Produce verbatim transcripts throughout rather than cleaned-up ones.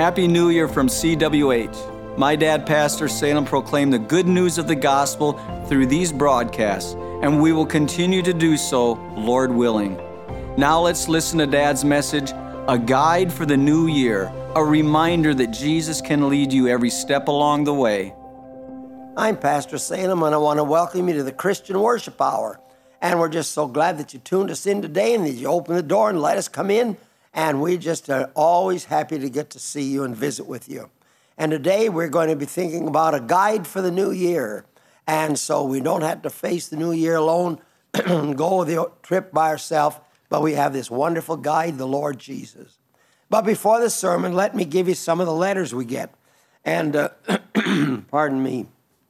Happy New Year from C W H. My dad, Pastor Salem, proclaimed the good news of the gospel through these broadcasts, and we will continue to do so, Lord willing. Now let's listen to Dad's message, a guide for the new year, a reminder that Jesus can lead you every step along the way. I'm Pastor Salem, and I want to welcome you to the Christian Worship Hour. And we're just so glad that you tuned us in today and that you opened the door and let us come in. And we just are always happy to get to see you and visit with you. And today we're going to be thinking about a guide for the new year. And so we don't have to face the new year alone and go the trip by ourselves, but we have this wonderful guide, the Lord Jesus. But before the sermon, let me give you some of the letters we get. And, uh, pardon me.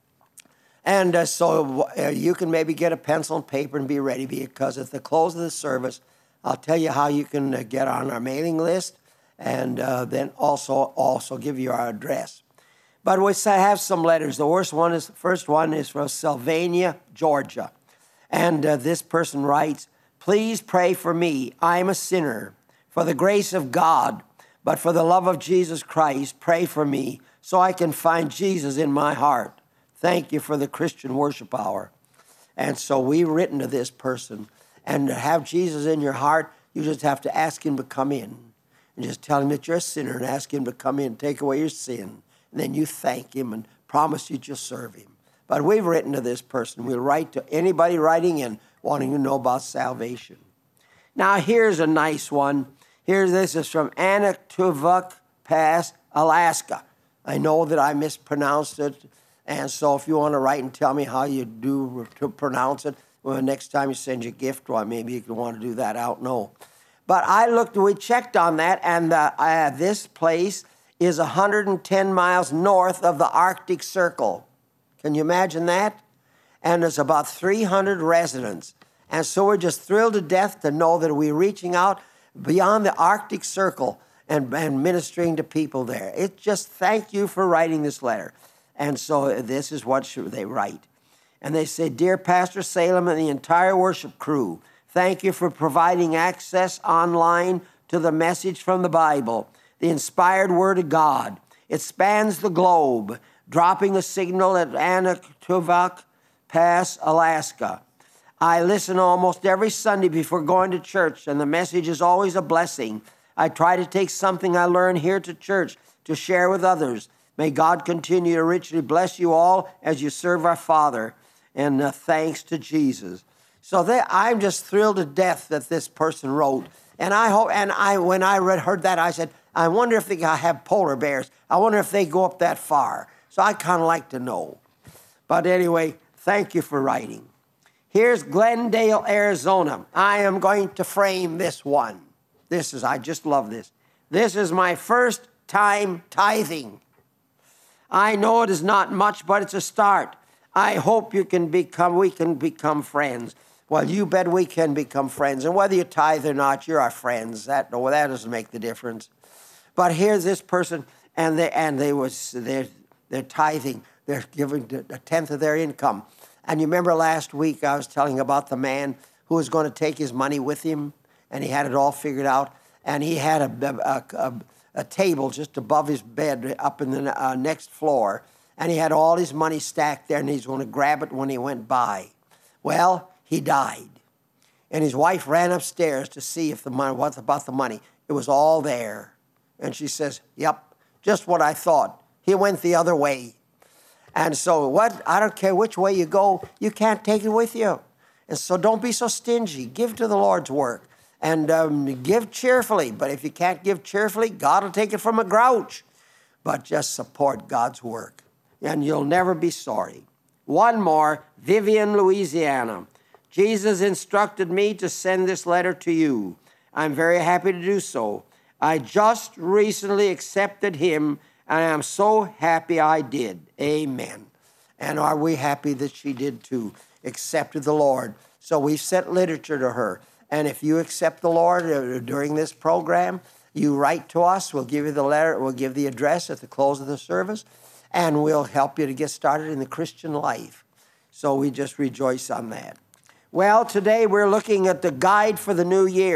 And uh, so uh, you can maybe get a pencil and paper and be ready, because at the close of the service, I'll tell you how you can uh, get on our mailing list, and uh, then also also give you our address. But we have some letters. The worst one is the first one is from Sylvania, Georgia, and uh, this person writes, "Please pray for me. I am a sinner. For the grace of God, but for the love of Jesus Christ, pray for me so I can find Jesus in my heart. Thank you for the Christian Worship Hour." And so we've written to this person. And to have Jesus in your heart, you just have to ask him to come in. And just tell him that you're a sinner and ask him to come in, take away your sin. And then you thank him and promise you to serve him. But we've written to this person. We'll write to anybody writing in wanting to know about salvation. Now here's a nice one. Here, this is from Anaktuvuk Pass, Alaska. I know that I mispronounced it. And so if you want to write and tell me how you do to pronounce it, well, next time you send your gift, well, maybe you could want to do that. I don't know. But I looked, we checked on that, and uh, uh, this place is one hundred ten miles north of the Arctic Circle. Can you imagine that? And there's about three hundred residents. And so we're just thrilled to death to know that we're reaching out beyond the Arctic Circle and, and ministering to people there. It's just thank you for writing this letter. And so this is what they write. And they say, "Dear Pastor Salem and the entire worship crew, thank you for providing access online to the message from the Bible, the inspired Word of God. It spans the globe, dropping a signal at Anaktuvuk Pass, Alaska. I listen almost every Sunday before going to church, and the message is always a blessing. I try to take something I learn here to church to share with others. May God continue to richly bless you all as you serve our Father. And uh, thanks to Jesus." So they, I'm just thrilled to death that this person wrote. And I hope, and I when I read heard that, I said, I wonder if they have polar bears. I wonder if they go up that far. So I kind of like to know. But anyway, thank you for writing. Here's Glendale, Arizona. I am going to frame this one. This is, I just love this. "This is my first time tithing. I know it is not much, but it's a start. I hope you can become, we can become friends." Well, you bet we can become friends. And whether you tithe or not, you're our friends. That, well, that doesn't make the difference. But here's this person, and they and they was they're, they're tithing. They're giving a tenth of their income. And you remember last week I was telling about the man who was going to take his money with him, and he had it all figured out. And he had a a, a, a table just above his bed up in the uh, next floor. And he had all his money stacked there, and he's going to grab it when he went by. Well, he died. And his wife ran upstairs to see if the money, what about the money. It was all there. And she says, "Yep, just what I thought. He went the other way." And so what? I don't care which way you go, you can't take it with you. And so don't be so stingy. Give to the Lord's work. And um, give cheerfully. But if you can't give cheerfully, God will take it from a grouch. But just support God's work, and you'll never be sorry. One more, Vivian, Louisiana. "Jesus instructed me to send this letter to you. I'm very happy to do so. I just recently accepted him, and I'm so happy I did." Amen. And are we happy that she did too, accepted the Lord? So we sent literature to her. And if you accept the Lord during this program, you write to us. We'll give you the letter. We'll give the address at the close of the service. And we'll help you to get started in the Christian life. So we just rejoice on that. Well, today we're looking at the guide for the new year.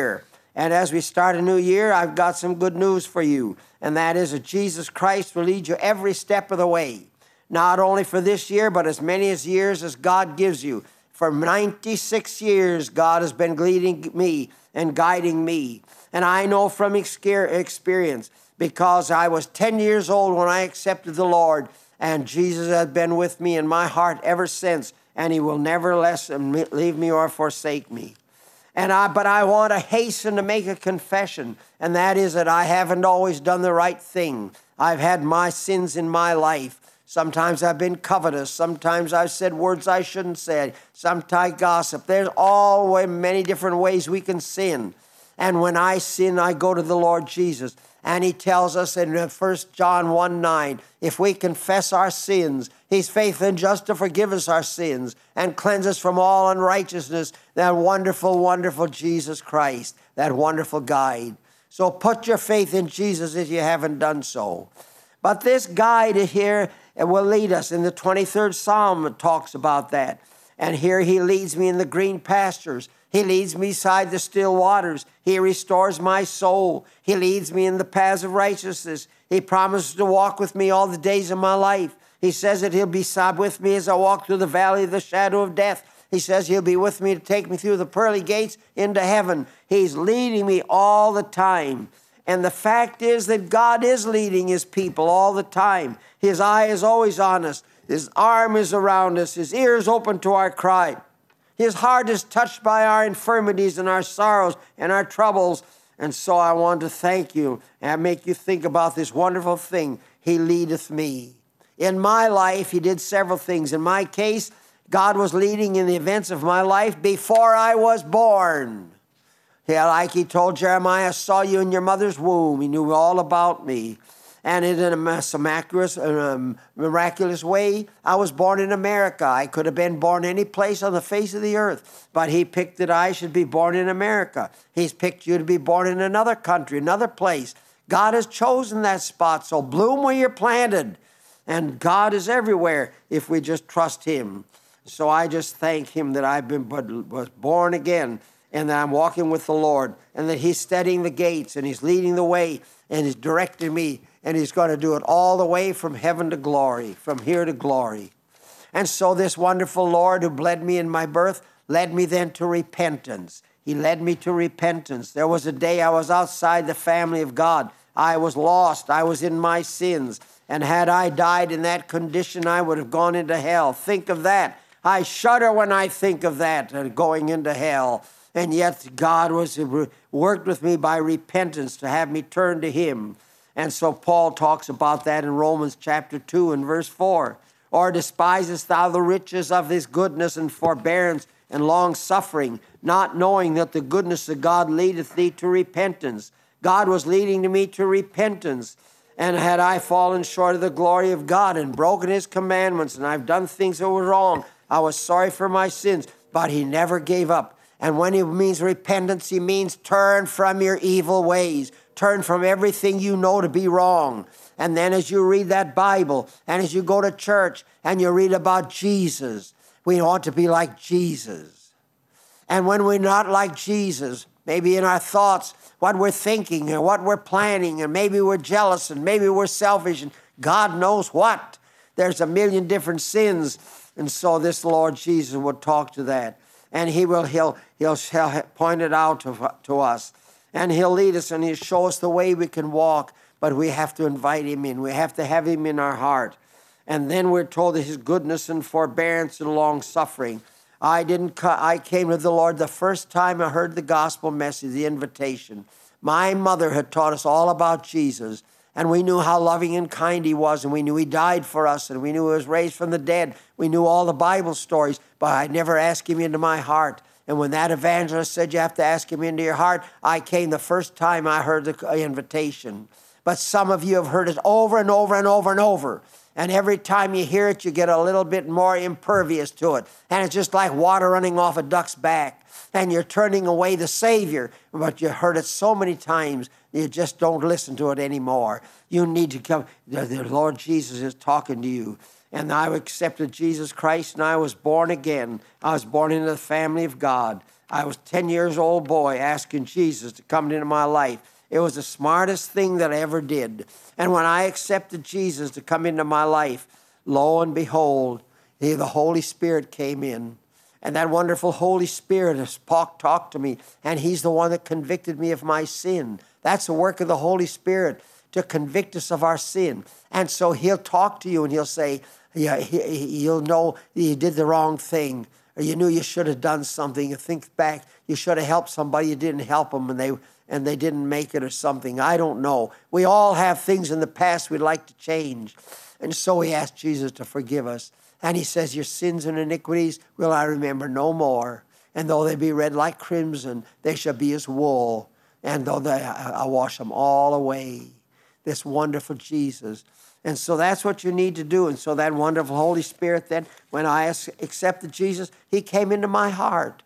And as we start a new year, I've got some good news for you. And that is that Jesus Christ will lead you every step of the way. Not only for this year, but as many as years as God gives you. For ninety-six years, God has been leading me and guiding me. And I know from experience, because I was ten years old when I accepted the Lord, and Jesus has been with me in my heart ever since, and he will never leave me or forsake me. And I, but I want to hasten to make a confession, and that is that I haven't always done the right thing. I've had my sins in my life. Sometimes I've been covetous. Sometimes I've said words I shouldn't say. Sometimes gossip. There's all many different ways we can sin. And when I sin, I go to the Lord Jesus. And he tells us in First John one nine, if we confess our sins, he's faithful and just to forgive us our sins and cleanse us from all unrighteousness. That wonderful, wonderful Jesus Christ, that wonderful guide. So put your faith in Jesus if you haven't done so. But this guide here will lead us. In the twenty-third Psalm, it talks about that. And here he leads me in the green pastures. He leads me beside the still waters. He restores my soul. He leads me in the paths of righteousness. He promises to walk with me all the days of my life. He says that he'll be with me as I walk through the valley of the shadow of death. He says he'll be with me to take me through the pearly gates into heaven. He's leading me all the time. And the fact is that God is leading his people all the time. His eye is always on us. His arm is around us. His ear is open to our cry. His heart is touched by our infirmities and our sorrows and our troubles. And so I want to thank you and make you think about this wonderful thing. He leadeth me. In my life, he did several things. In my case, God was leading in the events of my life before I was born. Yeah, like he told Jeremiah, I saw you in your mother's womb. He knew all about me. And in a miraculous, um, miraculous way, I was born in America. I could have been born any place on the face of the earth. But he picked that I should be born in America. He's picked you to be born in another country, another place. God has chosen that spot. So bloom where you're planted. And God is everywhere if we just trust him. So I just thank him that I've been was born again. And that I'm walking with the Lord, and that he's steadying the gates, and he's leading the way, and he's directing me, and he's going to do it all the way from heaven to glory, from here to glory. And so this wonderful Lord who bled me in my birth led me then to repentance. He led me to repentance. There was a day I was outside the family of God. I was lost. I was in my sins. And had I died in that condition, I would have gone into hell. Think of that. I shudder when I think of that, uh, going into hell. And yet God was worked with me by repentance to have me turn to him. And so Paul talks about that in Romans chapter two and verse four. Or despisest thou the riches of his goodness and forbearance and long suffering, not knowing that the goodness of God leadeth thee to repentance. God was leading to me to repentance. And had I fallen short of the glory of God and broken his commandments, and I've done things that were wrong, I was sorry for my sins, but he never gave up. And when he means repentance, he means turn from your evil ways. Turn from everything you know to be wrong. And then as you read that Bible, and as you go to church, and you read about Jesus, we ought to be like Jesus. And when we're not like Jesus, maybe in our thoughts, what we're thinking, and what we're planning, and maybe we're jealous, and maybe we're selfish, and God knows what. There's a million different sins. And so this Lord Jesus would talk to that. And he will, he'll, he'll, he'll point it out to, to us. And he'll lead us and he'll show us the way we can walk. But we have to invite him in. We have to have him in our heart. And then we're told that his goodness and forbearance and long suffering. I didn't. I came to the Lord the first time I heard the gospel message, the invitation. My mother had taught us all about Jesus. And we knew how loving and kind he was, and we knew he died for us, and we knew he was raised from the dead. We knew all the Bible stories, but I never asked him into my heart. And when that evangelist said you have to ask him into your heart, I came the first time I heard the invitation. But some of you have heard it over and over and over and over. And every time you hear it, you get a little bit more impervious to it. And it's just like water running off a duck's back. And you're turning away the Savior, but you heard it so many times, you just don't listen to it anymore. You need to come. The, the Lord Jesus is talking to you. And I accepted Jesus Christ, and I was born again. I was born into the family of God. I was ten years old boy asking Jesus to come into my life. It was the smartest thing that I ever did. And when I accepted Jesus to come into my life, lo and behold, the Holy Spirit came in. And that wonderful Holy Spirit has talked to me, and he's the one that convicted me of my sin. That's the work of the Holy Spirit, to convict us of our sin. And so he'll talk to you, and he'll say, yeah, you'll know you did the wrong thing, or you knew you should have done something. You think back, you should have helped somebody, you didn't help them, and they and they didn't make it or something. I don't know. We all have things in the past we'd like to change. And so we ask Jesus to forgive us. And he says, your sins and iniquities will I remember no more. And though they be red like crimson, they shall be as wool. And though they, I wash them all away. This wonderful Jesus. And so that's what you need to do. And so that wonderful Holy Spirit then, when I accepted Jesus, he came into my heart.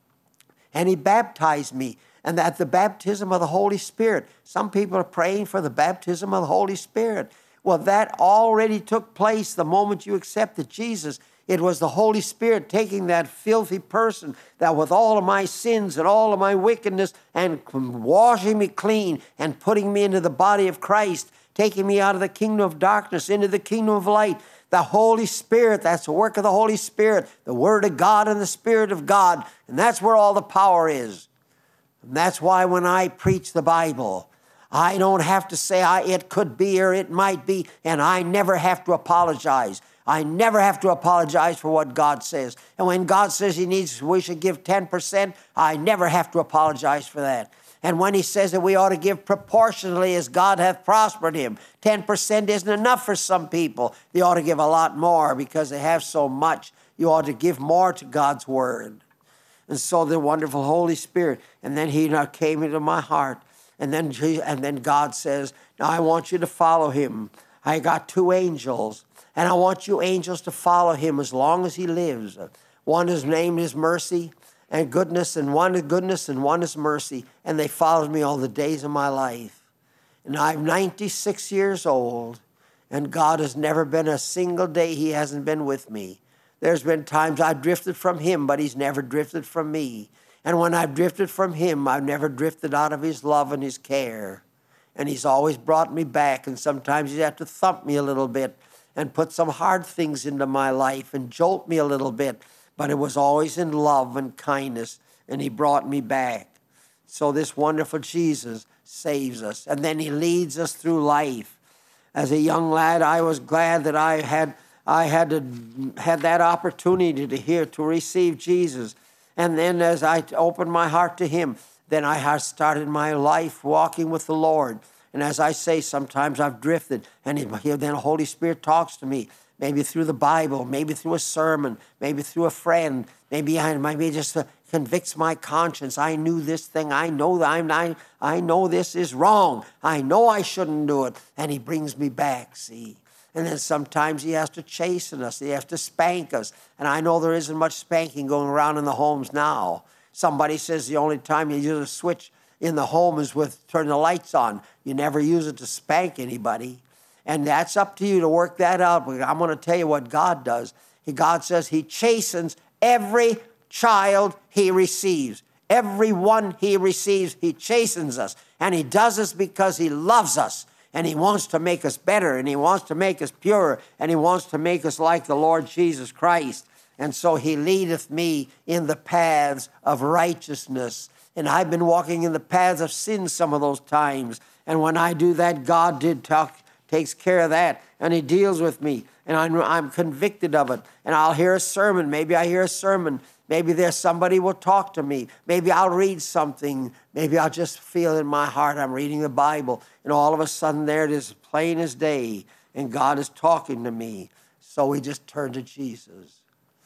And he baptized me. And that the baptism of the Holy Spirit. Some people are praying for the baptism of the Holy Spirit. Well, that already took place the moment you accepted Jesus. It was the Holy Spirit taking that filthy person that with all of my sins and all of my wickedness and washing me clean and putting me into the body of Christ, taking me out of the kingdom of darkness into the kingdom of light. The Holy Spirit, that's the work of the Holy Spirit, the Word of God and the Spirit of God. And that's where all the power is. And that's why when I preach the Bible, I don't have to say I, it could be or it might be, and I never have to apologize. I never have to apologize for what God says. And when God says he needs, we should give ten percent, I never have to apologize for that. And when he says that we ought to give proportionally as God hath prospered him, ten percent isn't enough for some people. They ought to give a lot more because they have so much. You ought to give more to God's word. And so the wonderful Holy Spirit, and then he now came into my heart. And then, and then God says, now I want you to follow him. I got two angels, and I want you angels to follow him as long as he lives. One is named is mercy and goodness, and one is goodness, and one is mercy. And they followed me all the days of my life. And I'm ninety-six years old, and God has never been a single day he hasn't been with me. There's been times I've drifted from him, but he's never drifted from me. And when I've drifted from him, I've never drifted out of his love and his care. And he's always brought me back. And sometimes he's had to thump me a little bit and put some hard things into my life and jolt me a little bit. But it was always in love and kindness. And he brought me back. So this wonderful Jesus saves us. And then he leads us through life. As a young lad, I was glad that I had I had to had that opportunity to hear, to receive Jesus. And then as I opened my heart to him, then I started my life walking with the Lord. And as I say, sometimes I've drifted, and then the Holy Spirit talks to me, maybe through the Bible, maybe through a sermon, maybe through a friend, maybe I, maybe just uh, convicts my conscience. I knew this thing. I know that I'm I, I know this is wrong. I know I shouldn't do it. And he brings me back, see. And then sometimes he has to chasten us. He has to spank us. And I know there isn't much spanking going around in the homes now. Somebody says the only time you use a switch in the home is with turn the lights on. You never use it to spank anybody. And that's up to you to work that out. But I'm going to tell you what God does. He, God says he chastens every child he receives. Every one he receives, he chastens us. And he does this because he loves us. And he wants to make us better, and he wants to make us pure, and he wants to make us like the Lord Jesus Christ. And so he leadeth me in the paths of righteousness. And I've been walking in the paths of sin some of those times. And when I do that, God did talk, takes care of that, and he deals with me. And I'm, I'm convicted of it. And I'll hear a sermon. Maybe I hear a sermon. Maybe there's somebody will talk to me. Maybe I'll read something. Maybe I'll just feel in my heart I'm reading the Bible. And all of a sudden there it is, plain as day. And God is talking to me. So we just turn to Jesus.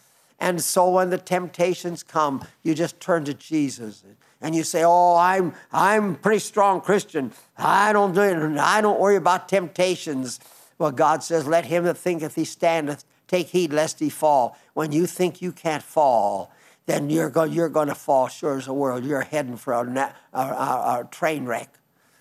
And so when the temptations come, you just turn to Jesus. And you say, oh, I'm I'm a pretty strong Christian. I don't do it. I don't worry about temptations. Well, God says, let him that thinketh he standeth take heed lest he fall. When you think you can't fall, then you're going you're going to fall sure as the world. You're heading for a, a, a, a train wreck.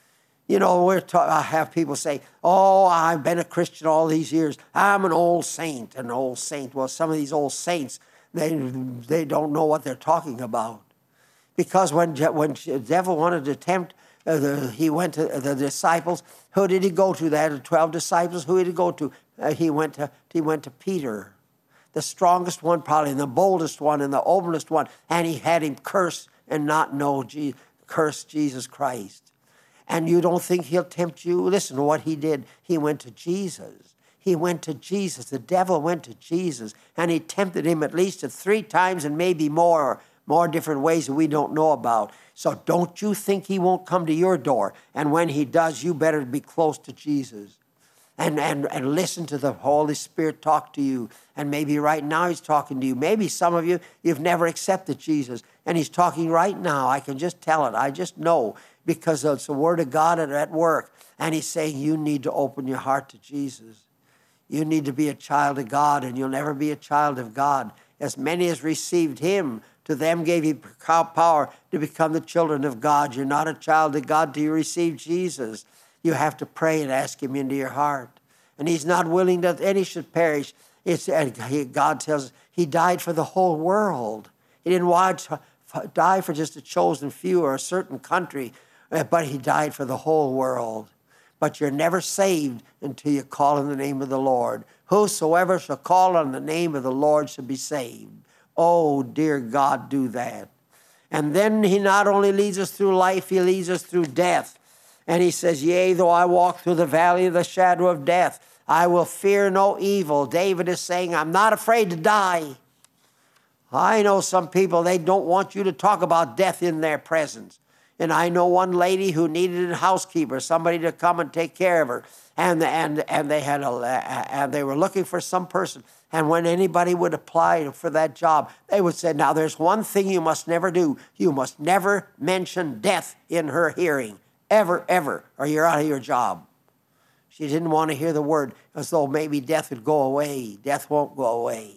You know, we're ta- I have people say, oh, I've been a Christian all these years. I'm an old saint, an old saint. Well, some of these old saints, they they don't know what they're talking about. Because when, when the devil wanted to tempt, uh, the, he went to the disciples. Who did he go to? They had the twelve disciples. Who did he go to? Uh, he went to he went to Peter, the strongest one probably, and the boldest one, and the openest one. And he had him curse and not know, Je- curse Jesus Christ. And you don't think he'll tempt you? Listen to what he did. He went to Jesus. He went to Jesus. The devil went to Jesus, and he tempted him at least three times and maybe more. More different ways that we don't know about. So don't you think he won't come to your door. And when he does, you better be close to Jesus. And, and, and listen to the Holy Spirit talk to you. And maybe right now he's talking to you. Maybe some of you, you've never accepted Jesus. And he's talking right now. I can just tell it. I just know. Because it's the Word of God at work. And he's saying you need to open your heart to Jesus. You need to be a child of God. And you'll never be a child of God. As many as received him, to them gave he power to become the children of God. You're not a child of God till you receive Jesus. You have to pray and ask him into your heart. And he's not willing that any should perish. It's, God tells us he died for the whole world. He didn't watch, die for just a chosen few or a certain country, but he died for the whole world. But you're never saved until you call on the name of the Lord. Whosoever shall call on the name of the Lord shall be saved. Oh, dear God, do that. And then he not only leads us through life, he leads us through death. And he says, yea, though I walk through the valley of the shadow of death, I will fear no evil. David is saying, I'm not afraid to die. I know some people, they don't want you to talk about death in their presence. And I know one lady who needed a housekeeper, somebody to come and take care of her. And, and, and, they, had a, and they were looking for some person. And when anybody would apply for that job, they would say, now there's one thing you must never do. You must never mention death in her hearing. Ever, ever, or you're out of your job. She didn't want to hear the word as though maybe death would go away. Death won't go away.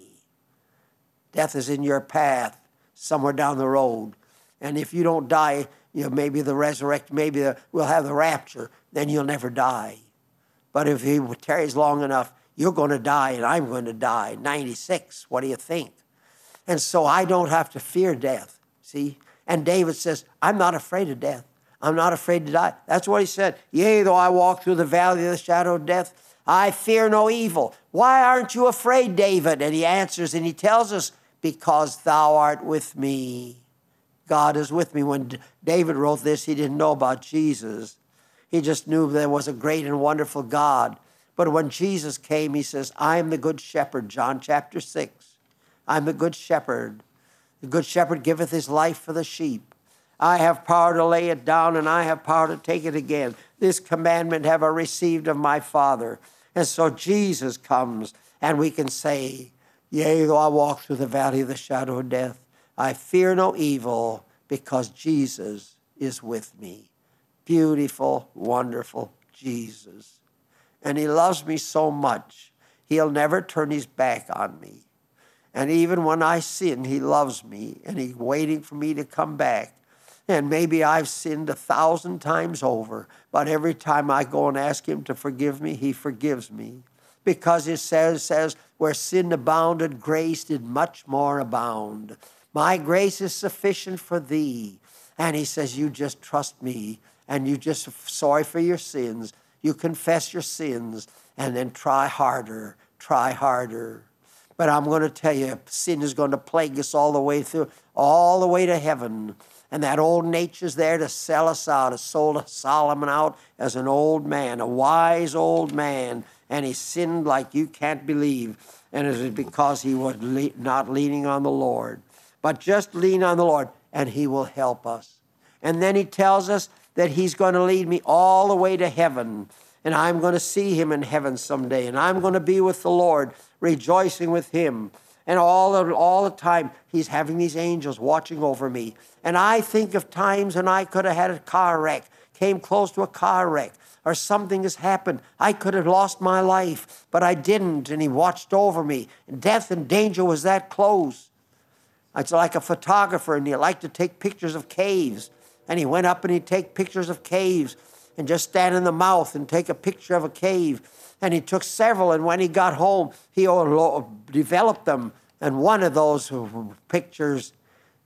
Death is in your path somewhere down the road. And if you don't die, you know, maybe the resurrect, maybe the, we'll have the rapture, then you'll never die. But if he tarries long enough, you're going to die and I'm going to die. ninety-six, what do you think? And so I don't have to fear death, see? And David says, I'm not afraid of death. I'm not afraid to die. That's what he said. Yea, though I walk through the valley of the shadow of death, I fear no evil. Why aren't you afraid, David? And he answers and he tells us, because thou art with me. God is with me. When David wrote this, he didn't know about Jesus. He just knew there was a great and wonderful God. But when Jesus came, he says, I am the good shepherd, John chapter six. I'm the good shepherd. The good shepherd giveth his life for the sheep. I have power to lay it down, and I have power to take it again. This commandment have I received of my Father. And so Jesus comes, and we can say, yea, though I walk through the valley of the shadow of death, I fear no evil, because Jesus is with me. Beautiful, wonderful Jesus. And he loves me so much, he'll never turn his back on me. And even when I sin, he loves me, and he's waiting for me to come back. And maybe I've sinned a thousand times over, but every time I go and ask him to forgive me, he forgives me. Because it says, says where sin abounded, grace did much more abound. My grace is sufficient for thee. And he says, you just trust me, and you just sorry for your sins. You confess your sins, and then try harder, try harder. But I'm going to tell you, sin is going to plague us all the way through, all the way to heaven. And that old nature's there to sell us out. It sold Solomon out as an old man, a wise old man. And he sinned like you can't believe. And it was because he was le- not leaning on the Lord. But just lean on the Lord, and he will help us. And then he tells us that he's going to lead me all the way to heaven. And I'm going to see him in heaven someday. And I'm going to be with the Lord, rejoicing with him. And all the, all the time, he's having these angels watching over me. And I think of times when I could have had a car wreck, came close to a car wreck, or something has happened. I could have lost my life, but I didn't, and he watched over me. And death and danger was that close. It's like a photographer, and he liked to take pictures of caves. And he went up and he'd take pictures of caves and just stand in the mouth and take a picture of a cave. And he took several, and when he got home, he developed them. And one of those pictures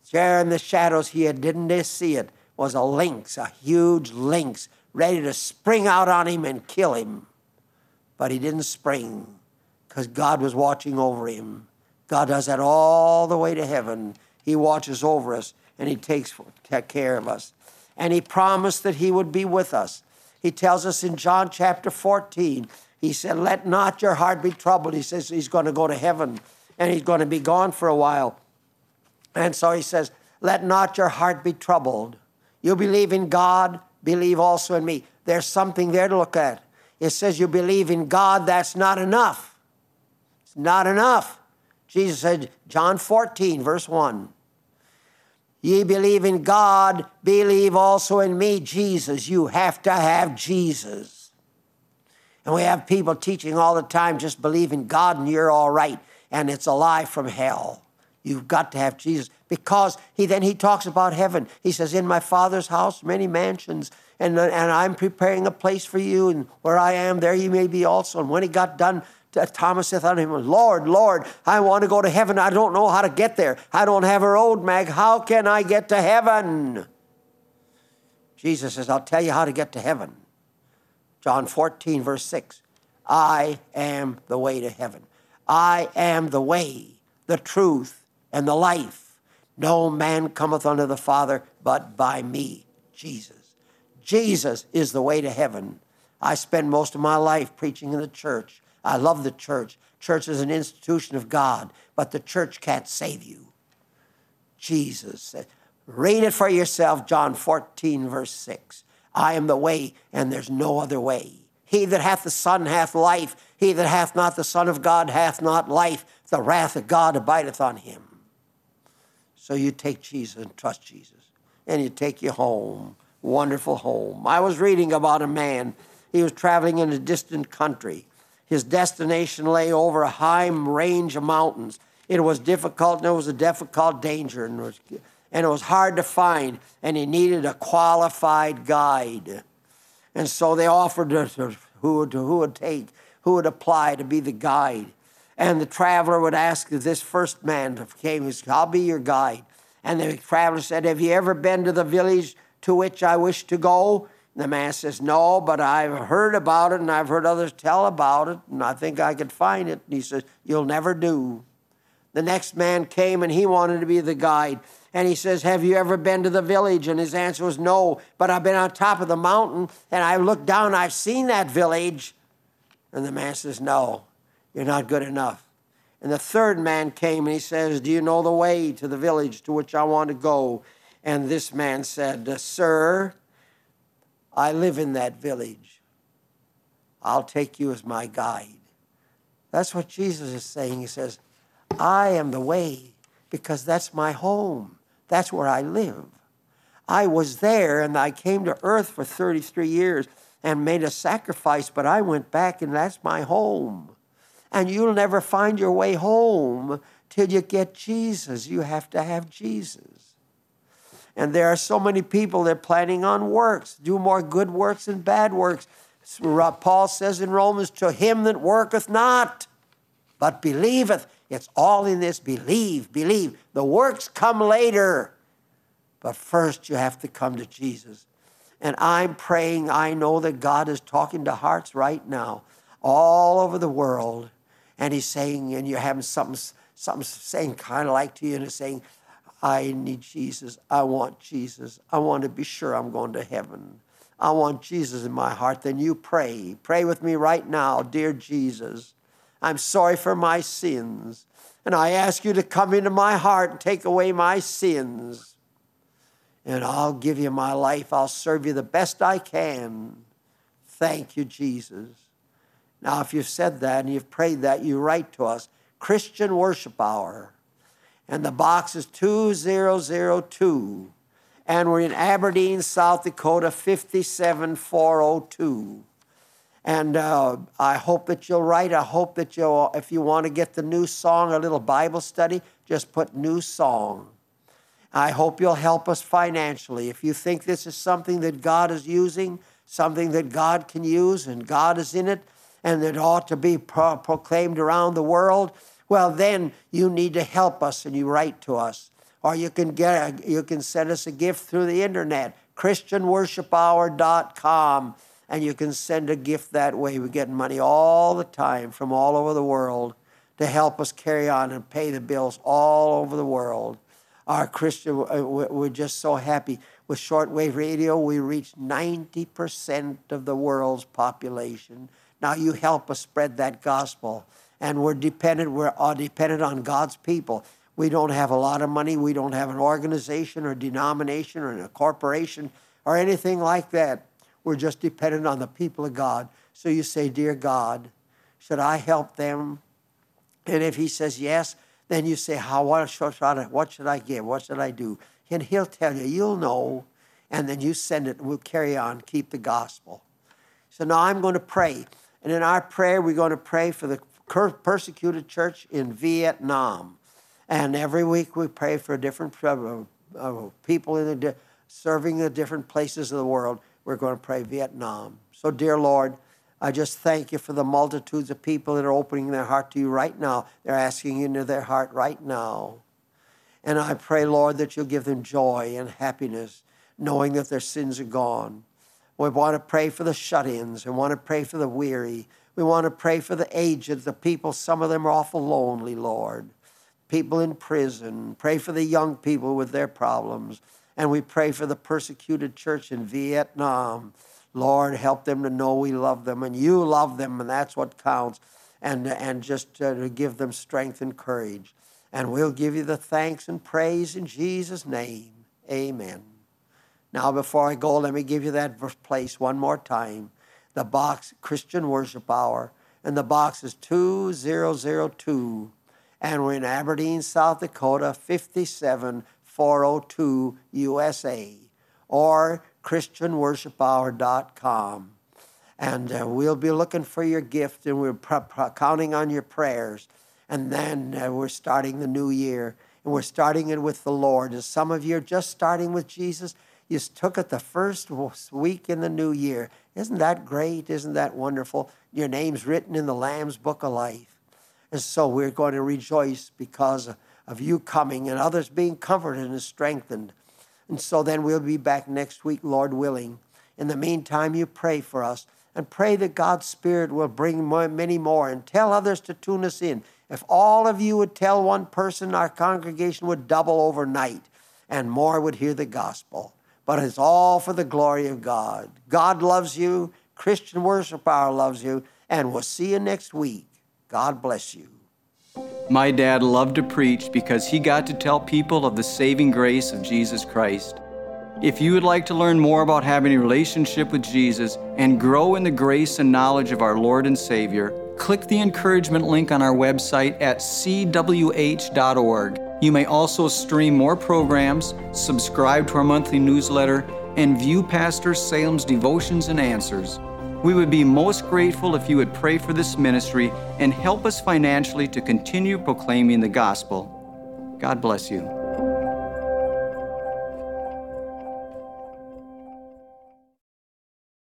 There in the shadows, he didn't see it, was a lynx, a huge lynx, ready to spring out on him and kill him. But he didn't spring because God was watching over him. God does that all the way to heaven. He watches over us, and he takes care of us. And he promised that he would be with us. He tells us in John chapter fourteen, he said, let not your heart be troubled. He says he's going to go to heaven, and he's going to be gone for a while. And so he says, let not your heart be troubled. You believe in God, believe also in me. There's something there to look at. It says you believe in God, that's not enough. It's not enough. Jesus said, John fourteen, verse one, ye believe in God, believe also in me, Jesus. You have to have Jesus. And we have people teaching all the time, just believe in God and you're all right. And it's a lie from hell. You've got to have Jesus. Because he then he talks about heaven. He says, in my Father's house, many mansions, and, and I'm preparing a place for you, and where I am, there you may be also. And when he got done, Thomas saith unto him, Lord, Lord, I want to go to heaven. I don't know how to get there. I don't have a road map. How can I get to heaven? Jesus says, I'll tell you how to get to heaven. John fourteen, verse six. I am the way to heaven. I am the way, the truth, and the life. No man cometh unto the Father but by me, Jesus. Jesus is the way to heaven. I spend most of my life preaching in the church. I love the church. Church is an institution of God, but the church can't save you. Jesus said, read it for yourself, John fourteen, verse six. I am the way, and there's no other way. He that hath the Son hath life. He that hath not the Son of God hath not life. The wrath of God abideth on him. So you take Jesus and trust Jesus, and you take you home. Wonderful home. I was reading about a man. He was traveling in a distant country. His destination lay over a high range of mountains. It was difficult, and it was a difficult danger, and it was, and it was hard to find, and he needed a qualified guide. And so they offered to, to, who, would, who would take, who would apply to be the guide. And the traveler would ask this first man who came, I'll be your guide. And the traveler said, have you ever been to the village to which I wish to go? And the man says, no, but I've heard about it, and I've heard others tell about it, and I think I could find it. And he says, you'll never do. The next man came, and he wanted to be the guide. And he says, have you ever been to the village? And his answer was, no, but I've been on top of the mountain, and I looked down, I've seen that village. And the man says, no, you're not good enough. And the third man came, and he says, do you know the way to the village to which I want to go? And this man said, sir, I live in that village. I'll take you as my guide. That's what Jesus is saying. He says, I am the way, because that's my home. That's where I live. I was there, and I came to earth for thirty-three years and made a sacrifice, but I went back, and that's my home. And you'll never find your way home till you get Jesus. You have to have Jesus. And there are so many people that are planning on works, do more good works than bad works. Paul says in Romans, to him that worketh not, but believeth. It's all in this, believe, believe. The works come later. But first you have to come to Jesus. And I'm praying, I know that God is talking to hearts right now, all over the world. And he's saying, and you're having something, something saying kind of like to you, and it's saying, I need Jesus. I want Jesus. I want to be sure I'm going to heaven. I want Jesus in my heart. Then you pray. Pray with me right now, dear Jesus. I'm sorry for my sins. And I ask you to come into my heart and take away my sins. And I'll give you my life. I'll serve you the best I can. Thank you, Jesus. Now, if you've said that and you've prayed that, you write to us, Christian Worship Hour. And the box is two zero zero two. And we're in Aberdeen, South Dakota, five seven four oh two. And uh, I hope that you'll write. I hope that you'll, if you want to get the new song, a little Bible study, just put new song. I hope you'll help us financially. If you think this is something that God is using, something that God can use, and God is in it, and that ought to be pro- proclaimed around the world, well, then you need to help us, and you write to us. or you can get a, you can send us a gift through the internet, Christian Worship Hour dot com, and you can send a gift that way. We're getting money all the time from all over the world to help us carry on and pay the bills all over the world. Our Christian, we're just so happy. With shortwave radio, we reach ninety percent of the world's population. Now you help us spread that gospel. And we're dependent, we're all dependent on God's people. We don't have a lot of money. We don't have an organization or denomination or a corporation or anything like that. We're just dependent on the people of God. So you say, dear God, should I help them? And if he says yes, then you say, how, what should I, what should I give? What should I do? And he'll tell you, you'll know. And then you send it, and we'll carry on, keep the gospel. So now I'm going to pray. And in our prayer, we're going to pray for the persecuted church in Vietnam. And every week we pray for different uh, uh, people in the di- serving the different places of the world. We're going to pray Vietnam. So, dear Lord, I just thank you for the multitudes of people that are opening their heart to you right now. They're asking you into their heart right now. And I pray, Lord, that you'll give them joy and happiness, knowing that their sins are gone. We want to pray for the shut-ins. We want to pray for the weary. We want to pray for the aged, the people. Some of them are awful lonely, Lord. People in prison. Pray for the young people with their problems. And we pray for the persecuted church in Vietnam. Lord, help them to know we love them, and you love them, and that's what counts. And, and just uh, to give them strength and courage. And we'll give you the thanks and praise in Jesus' name. Amen. Now, before I go, let me give you that place one more time. The box, Christian Worship Hour, and the box is two zero zero two, and we're in Aberdeen, South Dakota, fifty-seven four oh two, U S A, or Christian Worship Hour dot com. And uh, we'll be looking for your gift, and we're pr- pr- counting on your prayers. And then uh, we're starting the new year, and we're starting it with the Lord. And some of you are just starting with Jesus. You took it the first week in the new year. Isn't that great? Isn't that wonderful? Your name's written in the Lamb's Book of Life. And so we're going to rejoice because of you coming and others being comforted and strengthened. And so then we'll be back next week, Lord willing. In the meantime, you pray for us and pray that God's Spirit will bring more, many more, and tell others to tune us in. If all of you would tell one person, our congregation would double overnight and more would hear the gospel. But it's all for the glory of God. God loves you. Christian Worship Hour loves you. And we'll see you next week. God bless you. My dad loved to preach because he got to tell people of the saving grace of Jesus Christ. If you would like to learn more about having a relationship with Jesus and grow in the grace and knowledge of our Lord and Savior, click the encouragement link on our website at c w h dot org. You may also stream more programs, subscribe to our monthly newsletter, and view Pastor Salem's devotions and answers. We would be most grateful if you would pray for this ministry and help us financially to continue proclaiming the gospel. God bless you.